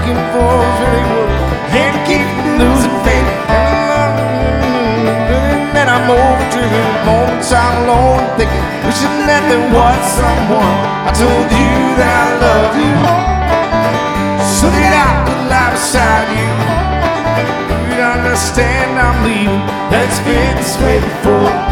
looking for is really what can't keep losing faith. And then I'm overdriven, moments I'm alone, thinking, wishing that there was someone I told you that I love you, so that I could lie beside you. You'd understand I'm leaving. That's been this way before.